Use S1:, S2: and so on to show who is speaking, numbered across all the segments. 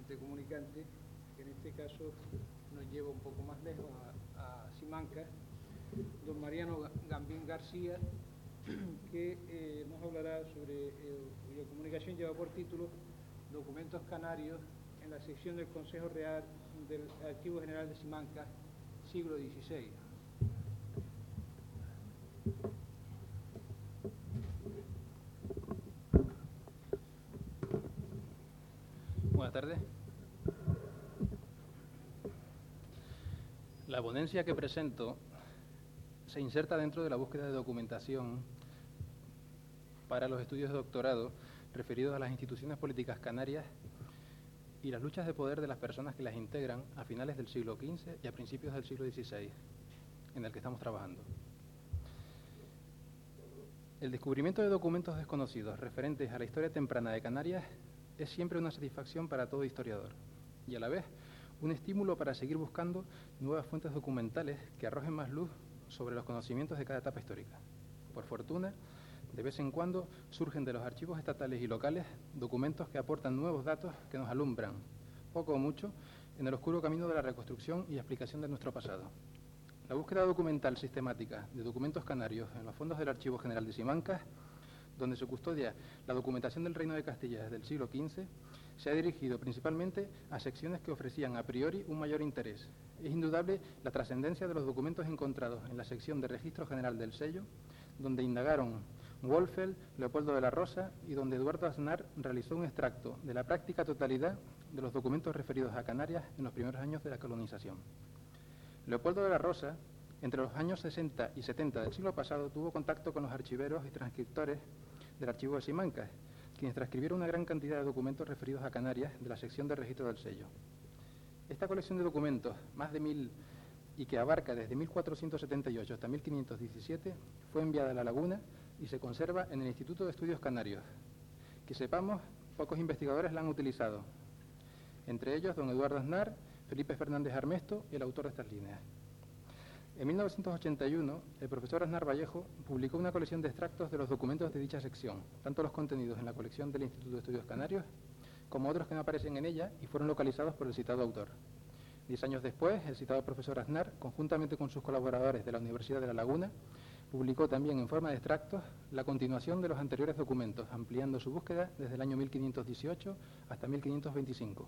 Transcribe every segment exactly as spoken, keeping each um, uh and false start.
S1: ente comunicante, que en este caso nos lleva un poco más lejos a, a Simancas, don Mariano Gambín García, que eh, nos hablará sobre, eh, cuya comunicación lleva por título Documentos Canarios en la sección del Consejo Real del Archivo General de Simancas, siglo dieciséis.
S2: Buenas tardes. La ponencia que presento se inserta dentro de la búsqueda de documentación para los estudios de doctorado referidos a las instituciones políticas canarias y las luchas de poder de las personas que las integran a finales del siglo quince y a principios del siglo dieciséis, en el que estamos trabajando. El descubrimiento de documentos desconocidos referentes a la historia temprana de Canarias es siempre una satisfacción para todo historiador y a la vez un estímulo para seguir buscando nuevas fuentes documentales que arrojen más luz sobre los conocimientos de cada etapa histórica. Por fortuna, de vez en cuando surgen de los archivos estatales y locales documentos que aportan nuevos datos que nos alumbran, poco o mucho, en el oscuro camino de la reconstrucción y explicación de nuestro pasado. La búsqueda documental sistemática de documentos canarios en los fondos del Archivo General de Simancas, donde se custodia la documentación del Reino de Castilla desde el siglo quince, se ha dirigido principalmente a secciones que ofrecían a priori un mayor interés. Es indudable la trascendencia de los documentos encontrados en la sección de Registro General del Sello, donde indagaron Wolfel, Leopoldo de la Rosa y donde Eduardo Aznar realizó un extracto de la práctica totalidad de los documentos referidos a Canarias en los primeros años de la colonización. Leopoldo de la Rosa, entre los años sesenta y setenta del siglo pasado, tuvo contacto con los archiveros y transcriptores del archivo de Simancas, quienes transcribieron una gran cantidad de documentos referidos a Canarias de la sección de registro del sello. Esta colección de documentos, más de mil y que abarca desde mil cuatrocientos setenta y ocho hasta mil quinientos diecisiete, fue enviada a La Laguna y se conserva en el Instituto de Estudios Canarios. Que sepamos, pocos investigadores la han utilizado, entre ellos don Eduardo Aznar, Felipe Fernández Armesto y el autor de estas líneas. En mil novecientos ochenta y uno, el profesor Aznar Vallejo publicó una colección de extractos de los documentos de dicha sección, tanto los contenidos en la colección del Instituto de Estudios Canarios, como otros que no aparecen en ella y fueron localizados por el citado autor. Diez años después, el citado profesor Aznar, conjuntamente con sus colaboradores de la Universidad de La Laguna, publicó también en forma de extractos la continuación de los anteriores documentos, ampliando su búsqueda desde el año mil quinientos dieciocho hasta mil quinientos veinticinco.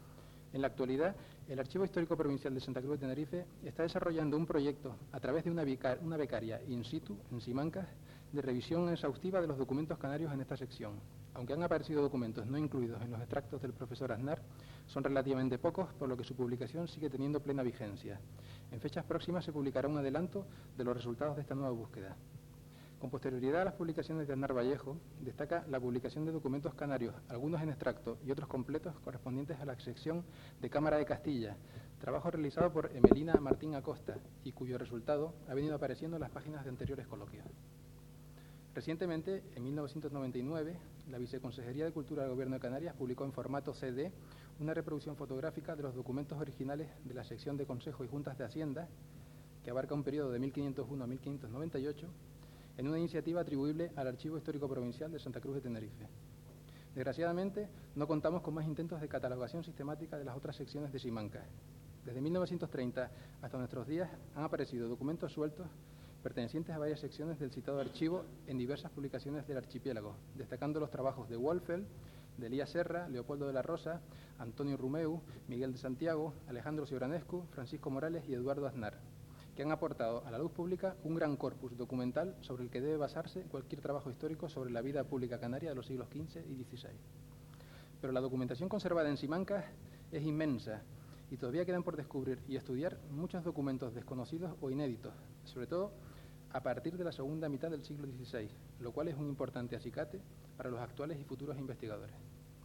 S2: En la actualidad, el Archivo Histórico Provincial de Santa Cruz de Tenerife está desarrollando un proyecto a través de una, beca, una becaria in situ, en Simancas, de revisión exhaustiva de los documentos canarios en esta sección. Aunque han aparecido documentos no incluidos en los extractos del profesor Aznar, son relativamente pocos, por lo que su publicación sigue teniendo plena vigencia. En fechas próximas se publicará un adelanto de los resultados de esta nueva búsqueda. Con posterioridad a las publicaciones de Aznar Vallejo, destaca la publicación de documentos canarios, algunos en extracto y otros completos correspondientes a la sección de Cámara de Castilla, trabajo realizado por Emelina Martín Acosta y cuyo resultado ha venido apareciendo en las páginas de anteriores coloquios. Recientemente, en mil novecientos noventa y nueve, la Viceconsejería de Cultura del Gobierno de Canarias publicó en formato C D una reproducción fotográfica de los documentos originales de la sección de Consejo y Juntas de Hacienda, que abarca un periodo de mil quinientos uno a mil quinientos noventa y ocho, en una iniciativa atribuible al Archivo Histórico Provincial de Santa Cruz de Tenerife. Desgraciadamente, no contamos con más intentos de catalogación sistemática de las otras secciones de Simancas. Desde mil novecientos treinta hasta nuestros días han aparecido documentos sueltos pertenecientes a varias secciones del citado archivo en diversas publicaciones del archipiélago, destacando los trabajos de Wolfel, de Elías Serra, Leopoldo de la Rosa, Antonio Rumeu, Miguel de Santiago, Alejandro Cibranescu, Francisco Morales y Eduardo Aznar, que han aportado a la luz pública un gran corpus documental sobre el que debe basarse cualquier trabajo histórico sobre la vida pública canaria de los siglos quince y dieciséis. Pero la documentación conservada en Simancas es inmensa y todavía quedan por descubrir y estudiar muchos documentos desconocidos o inéditos, sobre todo a partir de la segunda mitad del siglo dieciséis, lo cual es un importante acicate para los actuales y futuros investigadores.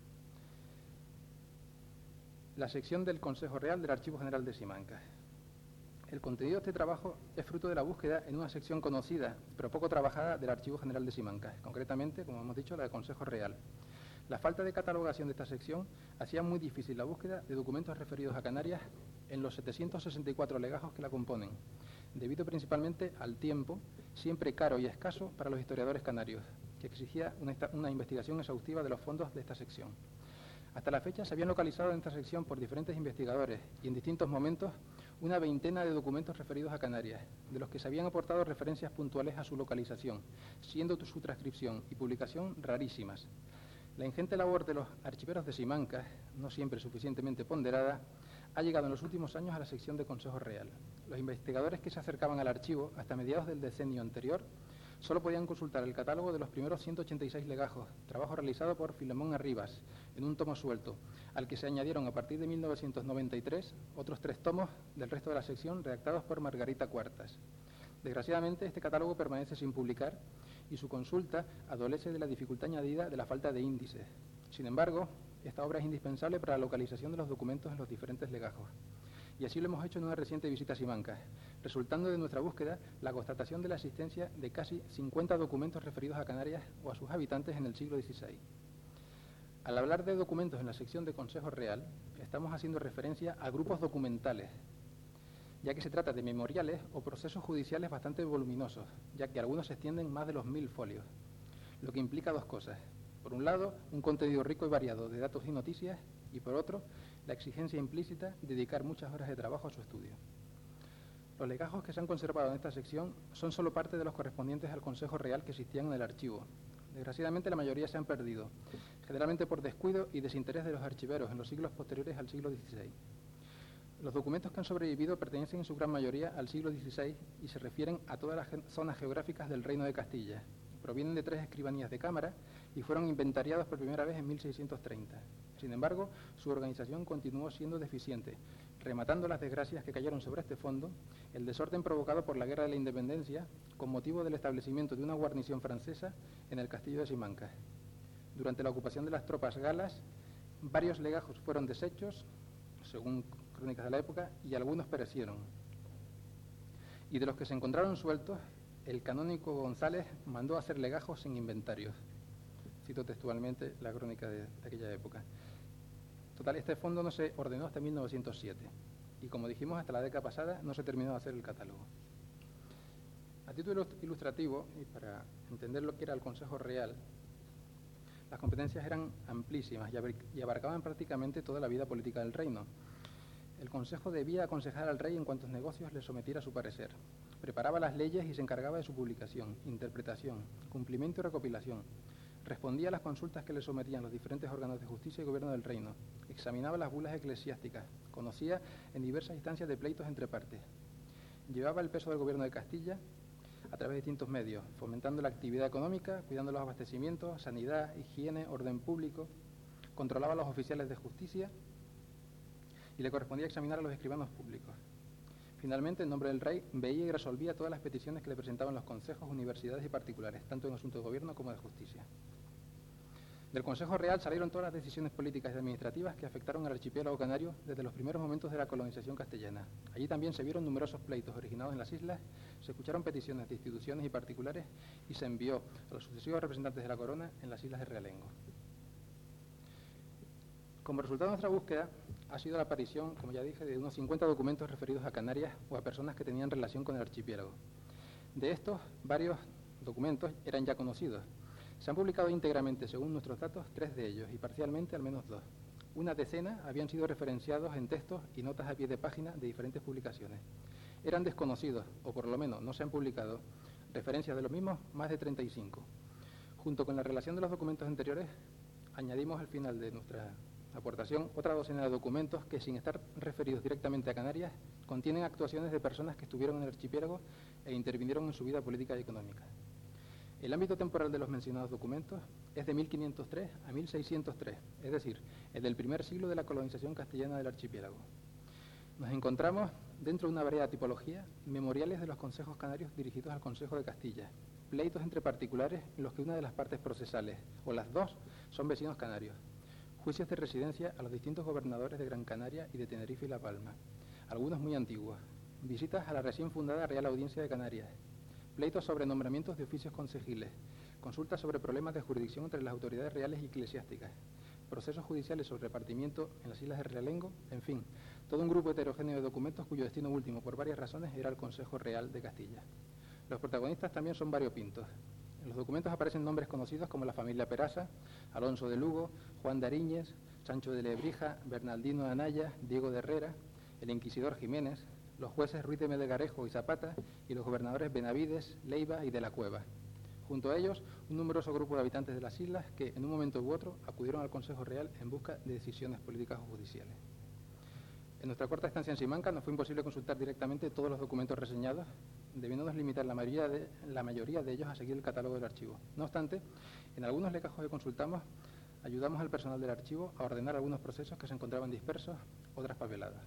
S2: La sección del Consejo Real del Archivo General de Simancas. El contenido de este trabajo es fruto de la búsqueda en una sección conocida, pero poco trabajada, del Archivo General de Simancas, concretamente, como hemos dicho, la del Consejo Real. La falta de catalogación de esta sección hacía muy difícil la búsqueda de documentos referidos a Canarias en los setecientos sesenta y cuatro legajos que la componen, debido principalmente al tiempo, siempre caro y escaso para los historiadores canarios, que exigía una, una investigación exhaustiva de los fondos de esta sección. Hasta la fecha se habían localizado en esta sección por diferentes investigadores y en distintos momentos una veintena de documentos referidos a Canarias, de los que se habían aportado referencias puntuales a su localización, siendo su transcripción y publicación rarísimas. La ingente labor de los archiveros de Simancas, no siempre suficientemente ponderada, ha llegado en los últimos años a la sección de Consejo Real. Los investigadores que se acercaban al archivo hasta mediados del decenio anterior solo podían consultar el catálogo de los primeros ciento ochenta y seis legajos, trabajo realizado por Filemón Arribas, en un tomo suelto, al que se añadieron a partir de mil novecientos noventa y tres otros tres tomos del resto de la sección redactados por Margarita Cuartas. Desgraciadamente, este catálogo permanece sin publicar y su consulta adolece de la dificultad añadida de la falta de índices. Sin embargo, esta obra es indispensable para la localización de los documentos en los diferentes legajos. Y así lo hemos hecho en una reciente visita a Simancas, resultando de nuestra búsqueda la constatación de la existencia de casi cincuenta documentos referidos a Canarias o a sus habitantes en el siglo dieciséis. Al hablar de documentos en la sección de Consejo Real, estamos haciendo referencia a grupos documentales, ya que se trata de memoriales o procesos judiciales bastante voluminosos, ya que algunos se extienden más de los mil folios, lo que implica dos cosas. Por un lado, un contenido rico y variado de datos y noticias, y por otro, la exigencia implícita de dedicar muchas horas de trabajo a su estudio. Los legajos que se han conservado en esta sección son solo parte de los correspondientes al Consejo Real que existían en el archivo. Desgraciadamente, la mayoría se han perdido, generalmente por descuido y desinterés de los archiveros en los siglos posteriores al siglo dieciséis. Los documentos que han sobrevivido pertenecen en su gran mayoría al siglo dieciséis y se refieren a todas las zonas geográficas del Reino de Castilla. Provienen de tres escribanías de cámara y fueron inventariados por primera vez en mil seiscientos treinta. Sin embargo, su organización continuó siendo deficiente, rematando las desgracias que cayeron sobre este fondo, el desorden provocado por la Guerra de la Independencia, con motivo del establecimiento de una guarnición francesa en el castillo de Simancas. Durante la ocupación de las tropas galas, varios legajos fueron deshechos, según crónicas de la época, y algunos perecieron. Y de los que se encontraron sueltos, el canónigo González mandó hacer legajos sin inventarios. Cito textualmente la crónica de, de aquella época. Total, este fondo no se ordenó hasta mil novecientos siete y, como dijimos, hasta la década pasada no se terminó de hacer el catálogo. A título ilustrativo, y para entender lo que era el Consejo Real, las competencias eran amplísimas y abarcaban prácticamente toda la vida política del reino. El Consejo debía aconsejar al rey en cuantos negocios le sometiera a su parecer. Preparaba las leyes y se encargaba de su publicación, interpretación, cumplimiento y recopilación. Respondía a las consultas que le sometían los diferentes órganos de justicia y gobierno del reino. Examinaba las bulas eclesiásticas. Conocía en diversas instancias de pleitos entre partes. Llevaba el peso del gobierno de Castilla a través de distintos medios, fomentando la actividad económica, cuidando los abastecimientos, sanidad, higiene, orden público. Controlaba a los oficiales de justicia y le correspondía examinar a los escribanos públicos. Finalmente, en nombre del rey, veía y resolvía todas las peticiones que le presentaban los consejos, universidades y particulares, tanto en asuntos de gobierno como de justicia. Del Consejo Real salieron todas las decisiones políticas y administrativas que afectaron al archipiélago canario desde los primeros momentos de la colonización castellana. Allí también se vieron numerosos pleitos originados en las islas, se escucharon peticiones de instituciones y particulares y se envió a los sucesivos representantes de la corona en las islas de Realengo. Como resultado de nuestra búsqueda, ha sido la aparición, como ya dije, de unos cincuenta documentos referidos a Canarias o a personas que tenían relación con el archipiélago. De estos, varios documentos eran ya conocidos. Se han publicado íntegramente, según nuestros datos, tres de ellos y parcialmente al menos dos. Una decena habían sido referenciados en textos y notas a pie de página de diferentes publicaciones. Eran desconocidos, o por lo menos no se han publicado, referencias de los mismos más de treinta y cinco. Junto con la relación de los documentos anteriores, añadimos al final de nuestra aportación otra docena de documentos que, sin estar referidos directamente a Canarias, contienen actuaciones de personas que estuvieron en el archipiélago e intervinieron en su vida política y económica. El ámbito temporal de los mencionados documentos es de mil quinientos tres a mil seiscientos tres, es decir, el del primer siglo de la colonización castellana del archipiélago. Nos encontramos, dentro de una variada tipología, memoriales de los consejos canarios dirigidos al Consejo de Castilla, pleitos entre particulares en los que una de las partes procesales, o las dos, son vecinos canarios, juicios de residencia a los distintos gobernadores de Gran Canaria y de Tenerife y La Palma, algunos muy antiguos, visitas a la recién fundada Real Audiencia de Canarias, pleitos sobre nombramientos de oficios consejiles, consultas sobre problemas de jurisdicción entre las autoridades reales y eclesiásticas, procesos judiciales sobre repartimiento en las islas de Realengo, en fin, todo un grupo heterogéneo de documentos cuyo destino último, por varias razones, era el Consejo Real de Castilla. Los protagonistas también son variopintos. En los documentos aparecen nombres conocidos como la familia Peraza, Alonso de Lugo, Juan de Ariñez, Sancho de Lebrija, Bernaldino de Anaya, Diego de Herrera, el inquisidor Jiménez, los jueces Ruiz de Melgarejo y Zapata y los gobernadores Benavides, Leiva y de la Cueva. Junto a ellos, un numeroso grupo de habitantes de las islas que, en un momento u otro, acudieron al Consejo Real en busca de decisiones políticas o judiciales. En nuestra corta estancia en Simancas nos fue imposible consultar directamente todos los documentos reseñados, debiéndonos limitar la mayoría, de, la mayoría de ellos a seguir el catálogo del archivo. No obstante, en algunos legajos que consultamos, ayudamos al personal del archivo a ordenar algunos procesos que se encontraban dispersos o traspapelados.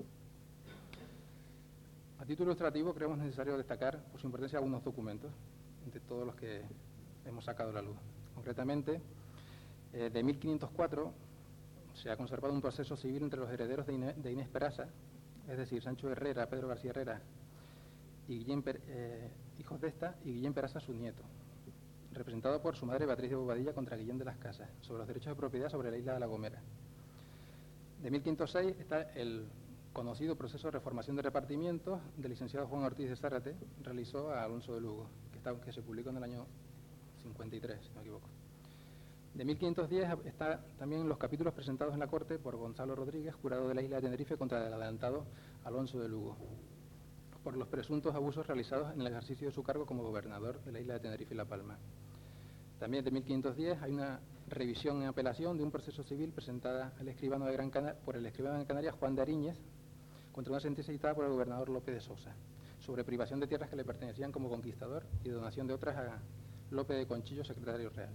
S2: A título ilustrativo, creemos necesario destacar por su importancia algunos documentos, de todos los que hemos sacado a la luz. Concretamente, eh, de mil quinientos cuatro se ha conservado un proceso civil entre los herederos de Inés, de Inés Peraza, es decir, Sancho Herrera, Pedro García Herrera, y Guillén, eh, hijos de esta, y Guillén Peraza, su nieto, representado por su madre Beatriz de Bobadilla contra Guillén de las Casas, sobre los derechos de propiedad sobre la isla de La Gomera. De mil quinientos seis está el conocido proceso de reformación de repartimientos del licenciado Juan Ortiz de Zárate, realizó a Alonso de Lugo, que, está, que se publicó en el año cincuenta y tres, si no me equivoco. De mil quinientos diez está también los capítulos presentados en la Corte por Gonzalo Rodríguez, jurado de la isla de Tenerife, contra el adelantado Alonso de Lugo, por los presuntos abusos realizados en el ejercicio de su cargo como gobernador de la isla de Tenerife y La Palma. También de mil quinientos diez hay una revisión en apelación de un proceso civil presentada al escribano de Gran Canaria, por el escribano de Canarias, Juan de Ariñez, contra una sentencia dictada por el gobernador López de Sosa, sobre privación de tierras que le pertenecían como conquistador y donación de otras a Lope de Conchillo, secretario real.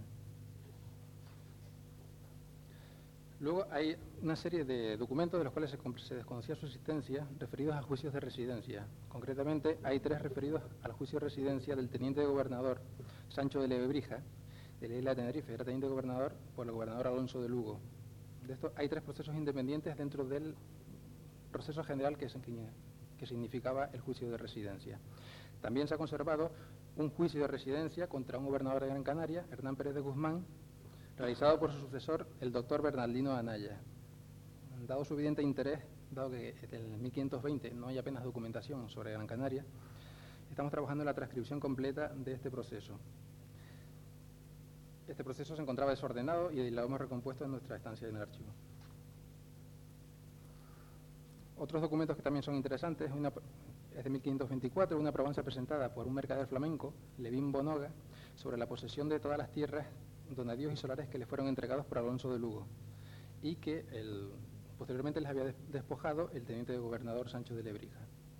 S2: Luego hay una serie de documentos de los cuales se, se desconocía su existencia, referidos a juicios de residencia. Concretamente, hay tres referidos al juicio de residencia del teniente de gobernador Sancho de Lebrija, de la isla de Tenerife. Era teniente de gobernador por el gobernador Alonso de Lugo. De esto hay tres procesos independientes dentro del proceso general que, es, que significaba el juicio de residencia. También se ha conservado un juicio de residencia contra un gobernador de Gran Canaria, Hernán Pérez de Guzmán, realizado por su sucesor, el doctor Bernaldino Anaya. Dado su evidente interés, dado que en mil quinientos veinte no hay apenas documentación sobre Gran Canaria, estamos trabajando en la transcripción completa de este proceso. Este proceso se encontraba desordenado y lo hemos recompuesto en nuestra estancia en el archivo. Otros documentos que también son interesantes, una, es de mil quinientos veinticuatro, una probanza presentada por un mercader flamenco, Levín Bonoga, sobre la posesión de todas las tierras, donadíos y solares que le fueron entregados por Alonso de Lugo y que el, posteriormente les había despojado el teniente de gobernador Sancho de Lebrija.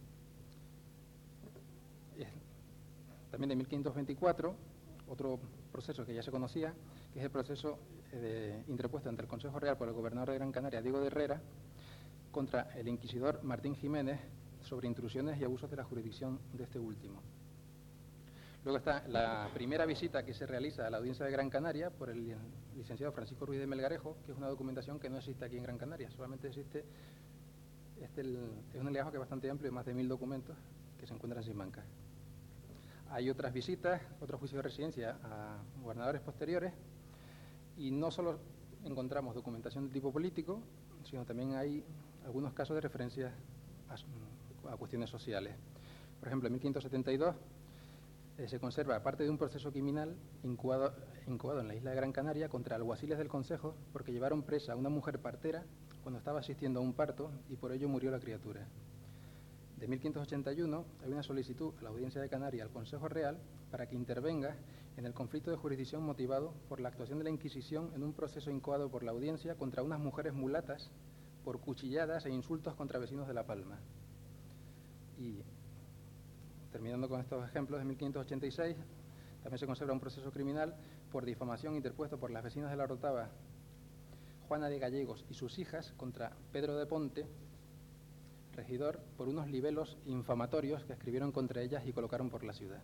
S2: También de mil quinientos veinticuatro, otro proceso que ya se conocía, que es el proceso eh, de, interpuesto ante el Consejo Real por el gobernador de Gran Canaria, Diego de Herrera, contra el inquisidor Martín Jiménez sobre intrusiones y abusos de la jurisdicción de este último. Luego está la primera visita que se realiza a la audiencia de Gran Canaria por el licenciado Francisco Ruiz de Melgarejo, que es una documentación que no existe aquí en Gran Canaria, solamente existe, este el, es un legajo que es bastante amplio, de más de mil documentos que se encuentran en Simancas. Hay otras visitas, otros juicios de residencia a gobernadores posteriores, y no solo encontramos documentación de tipo político, sino también hay algunos casos de referencia a, a cuestiones sociales. Por ejemplo, en mil quinientos setenta y dos eh, se conserva parte de un proceso criminal incubado, incubado en la isla de Gran Canaria contra alguaciles del Consejo porque llevaron presa a una mujer partera cuando estaba asistiendo a un parto y por ello murió la criatura. De mil quinientos ochenta y uno hay una solicitud a la Audiencia de Canarias al Consejo Real para que intervenga en el conflicto de jurisdicción motivado por la actuación de la Inquisición en un proceso incoado por la Audiencia contra unas mujeres mulatas por cuchilladas e insultos contra vecinos de La Palma. Y terminando con estos ejemplos, de mil quinientos ochenta y seis también se conserva un proceso criminal por difamación interpuesto por las vecinas de La Orotava, Juana de Gallegos y sus hijas contra Pedro de Ponte, regidor, por unos libelos infamatorios que escribieron contra ellas y colocaron por la ciudad.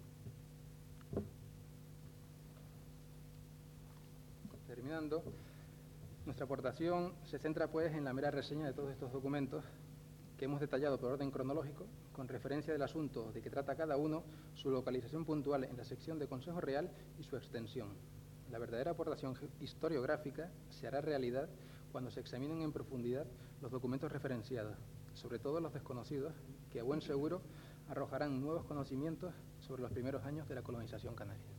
S2: Terminando, nuestra aportación se centra pues en la mera reseña de todos estos documentos que hemos detallado por orden cronológico, con referencia del asunto de que trata cada uno, su localización puntual en la sección de Consejo Real y su extensión. La verdadera aportación historiográfica se hará realidad cuando se examinen en profundidad los documentos referenciados, sobre todo los desconocidos, que a buen seguro arrojarán nuevos conocimientos sobre los primeros años de la colonización canaria.